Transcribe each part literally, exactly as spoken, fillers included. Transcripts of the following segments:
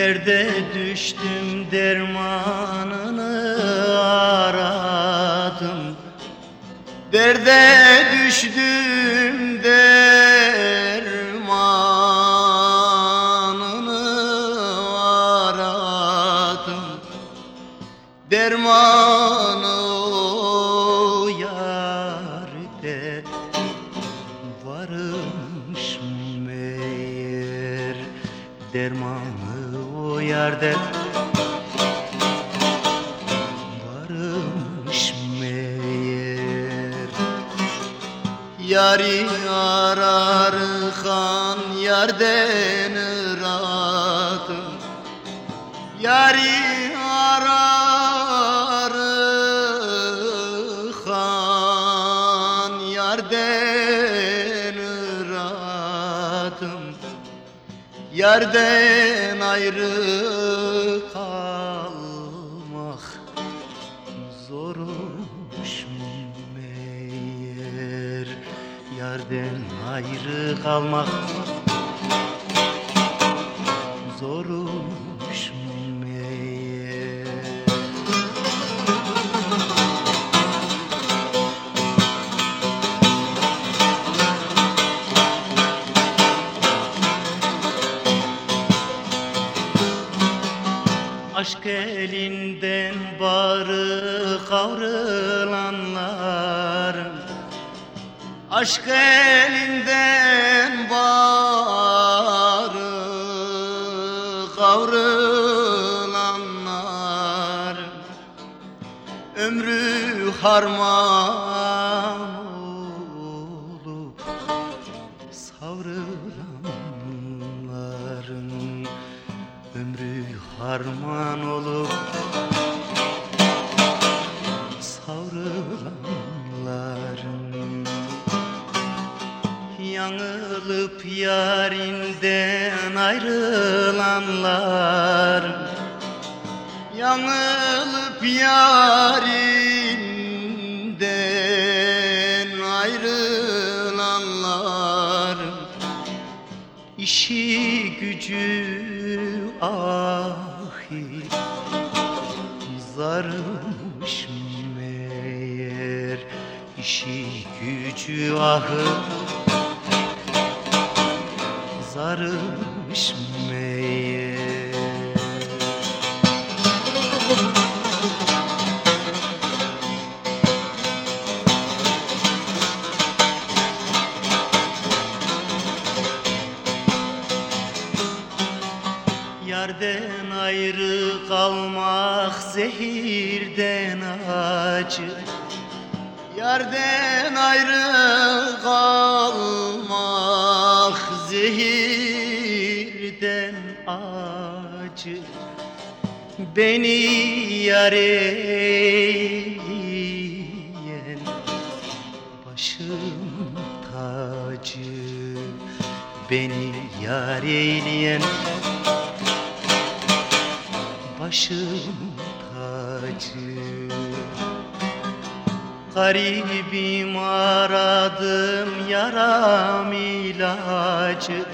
Derde düştüm, dermanını aradım. Derde düştüm, dermanını aradım. Dermanı o yârde varmış meğer. Dermanı o yerde varmış meğer. Yari ararken yerden ıradım. Yari ararken yerden ıradım. Yerden ayrı kalmak zormuş meğer. Yerden ayrı kalmak zormuş meğer. Aşk elinden barı kavrılanlar, aşk elinden barı kavrılanlar, ömrü harman olup savrılanların, ömrü harman olup savrılanların, yanılıp yarinden ayrılanlar, yanılıp yarinden ayrılanlar, işi gücü ahi zarmış meğer. İşi gücü ahı zarmış meğer. Yarden ayrı kalmak zehirden acı. Yarden ayrı kalmak zehirden acı. Beni yar eyleyen başım tacı. Beni yar eyleyen başım tacı. Garibim aradım yaram ilacı.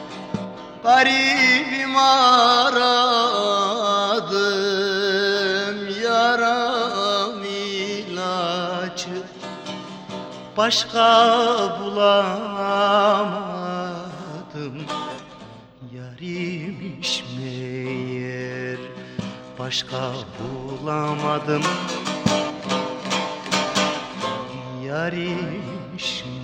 Garibim aradım yaram ilacı. Başka bulamadım, yarimiş meğer. Başka bulamadım, yarimiş